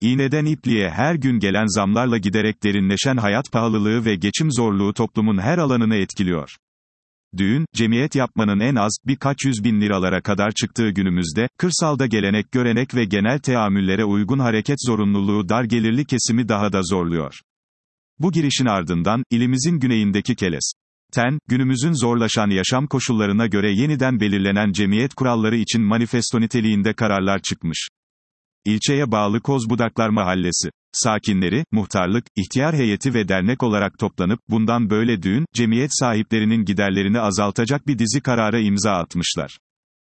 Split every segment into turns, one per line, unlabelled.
İğneden ipliğe her gün gelen zamlarla giderek derinleşen hayat pahalılığı ve geçim zorluğu toplumun her alanını etkiliyor. Düğün, cemiyet yapmanın en az, birkaç 100.000 liralara kadar çıktığı günümüzde, kırsalda gelenek görenek ve genel teamüllere uygun hareket zorunluluğu dar gelirli kesimi daha da zorluyor. Bu girişin ardından, ilimizin güneyindeki Keles'ten, günümüzün zorlaşan yaşam koşullarına göre yeniden belirlenen cemiyet kuralları için manifesto niteliğinde kararlar çıkmış. İlçeye bağlı Kozbudaklar Mahallesi sakinleri, muhtarlık, ihtiyar heyeti ve dernek olarak toplanıp, bundan böyle düğün, cemiyet sahiplerinin giderlerini azaltacak bir dizi karara imza atmışlar.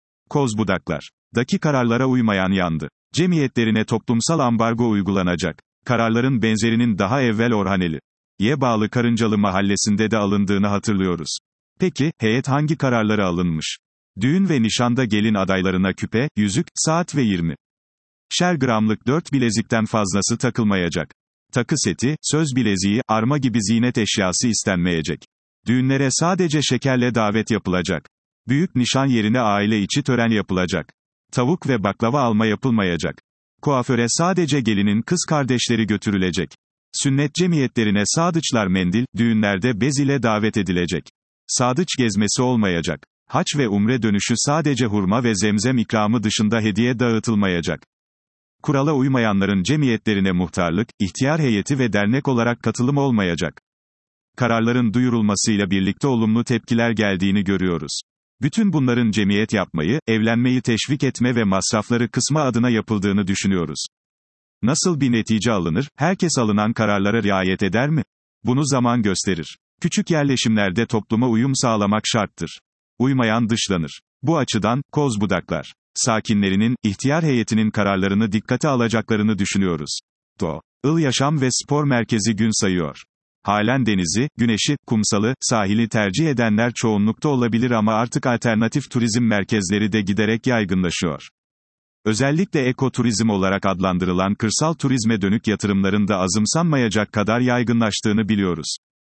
Kozbudaklar'daki kararlara uymayan yandı. Cemiyetlerine toplumsal ambargo uygulanacak. Kararların benzerinin daha evvel Orhaneli'ye bağlı Karıncalı Mahallesi'nde de alındığını hatırlıyoruz. Peki, heyet hangi kararları alınmış? Düğün ve nişanda gelin adaylarına küpe, yüzük, saat ve 20'şer gramlık 4 bilezikten fazlası takılmayacak. Takı seti, söz bileziği, arma gibi ziynet eşyası istenmeyecek. Düğünlere sadece şekerle davet yapılacak. Büyük nişan yerine aile içi tören yapılacak. Tavuk ve baklava alma yapılmayacak. Kuaföre sadece gelinin kız kardeşleri götürülecek. Sünnet cemiyetlerine sadıçlar mendil, düğünlerde bez ile davet edilecek. Sadıç gezmesi olmayacak. Haç ve umre dönüşü sadece hurma ve zemzem ikramı dışında hediye dağıtılmayacak. Kurala uymayanların cemiyetlerine muhtarlık, ihtiyar heyeti ve dernek olarak katılım olmayacak. Kararların duyurulmasıyla birlikte olumlu tepkiler geldiğini görüyoruz. Bütün bunların cemiyet yapmayı, evlenmeyi teşvik etme ve masrafları kısma adına yapıldığını düşünüyoruz. Nasıl bir netice alınır? Herkes alınan kararlara riayet eder mi? Bunu zaman gösterir. Küçük yerleşimlerde topluma uyum sağlamak şarttır. Uymayan dışlanır. Bu açıdan, Kozbudaklar sakinlerinin, ihtiyar heyetinin kararlarını dikkate alacaklarını düşünüyoruz. Doğal Yaşam ve Spor Merkezi gün sayıyor. Halen denizi, güneşi, kumsalı, sahili tercih edenler çoğunlukta olabilir ama artık alternatif turizm merkezleri de giderek yaygınlaşıyor. Özellikle ekoturizm olarak adlandırılan kırsal turizme dönük yatırımların da azımsanmayacak kadar yaygınlaştığını biliyoruz.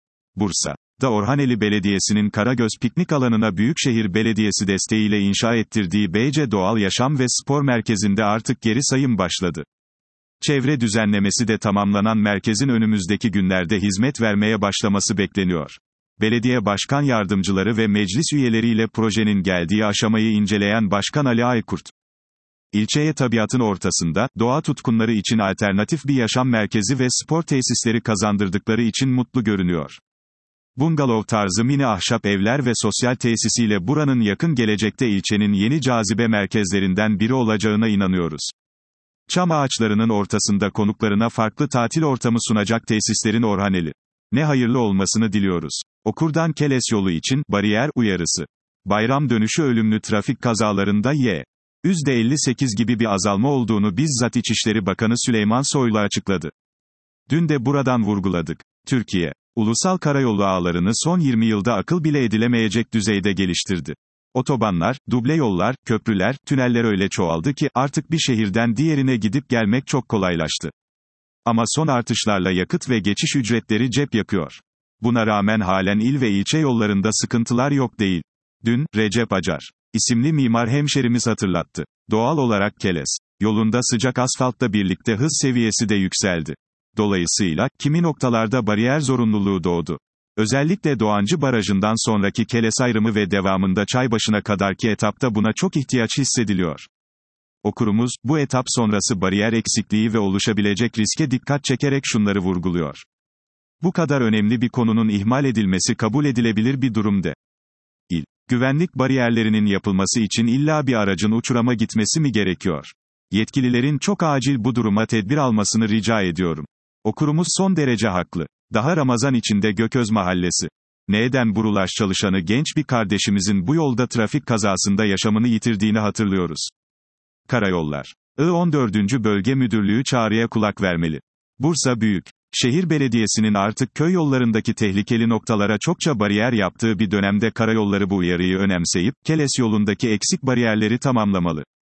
Bursa'da Orhaneli Belediyesi'nin Karagöz piknik alanına Büyükşehir Belediyesi desteğiyle inşa ettirdiği Beyce Doğal Yaşam ve Spor Merkezi'nde artık geri sayım başladı. Çevre düzenlemesi de tamamlanan merkezin önümüzdeki günlerde hizmet vermeye başlaması bekleniyor. Belediye başkan yardımcıları ve meclis üyeleriyle projenin geldiği aşamayı inceleyen Başkan Ali Aykurt, İlçeye tabiatın ortasında, doğa tutkunları için alternatif bir yaşam merkezi ve spor tesisleri kazandırdıkları için mutlu görünüyor. Bungalov tarzı mini ahşap evler ve sosyal tesisiyle buranın yakın gelecekte ilçenin yeni cazibe merkezlerinden biri olacağına inanıyoruz. Çam ağaçlarının ortasında konuklarına farklı tatil ortamı sunacak tesislerin Orhaneli ne hayırlı olmasını diliyoruz. Okurdan Keles yolu için, bariyer uyarısı. Bayram dönüşü ölümlü trafik kazalarında %58 gibi bir azalma olduğunu bizzat İçişleri Bakanı Süleyman Soylu açıkladı. Dün de buradan vurguladık. Türkiye, ulusal karayolu ağlarını son 20 yılda akıl bile edilemeyecek düzeyde geliştirdi. Otobanlar, duble yollar, köprüler, tüneller öyle çoğaldı ki, artık bir şehirden diğerine gidip gelmek çok kolaylaştı. Ama son artışlarla yakıt ve geçiş ücretleri cep yakıyor. Buna rağmen halen il ve ilçe yollarında sıkıntılar yok değil. Dün, Recep Acar isimli mimar hemşerimiz hatırlattı. Doğal olarak Keles yolunda sıcak asfaltla birlikte hız seviyesi de yükseldi. Dolayısıyla, kimi noktalarda bariyer zorunluluğu doğdu. Özellikle Doğancı Barajı'ndan sonraki Keles ayrımı ve devamında Çaybaşı'na kadarki etapta buna çok ihtiyaç hissediliyor. Okurumuz, bu etap sonrası bariyer eksikliği ve oluşabilecek riske dikkat çekerek şunları vurguluyor. Bu kadar önemli bir konunun ihmal edilmesi kabul edilebilir bir durum değil. Güvenlik bariyerlerinin yapılması için illa bir aracın uçurama gitmesi mi gerekiyor? Yetkililerin çok acil bu duruma tedbir almasını rica ediyorum. Okurumuz son derece haklı. Daha Ramazan içinde Gököz Mahallesi N'den Burulaş çalışanı genç bir kardeşimizin bu yolda trafik kazasında yaşamını yitirdiğini hatırlıyoruz. Karayollar I14. Bölge Müdürlüğü çağrıya kulak vermeli. Bursa Büyükşehir Belediyesi'nin artık köy yollarındaki tehlikeli noktalara çokça bariyer yaptığı bir dönemde karayolları bu uyarıyı önemseyip, Keles yolundaki eksik bariyerleri tamamlamalı.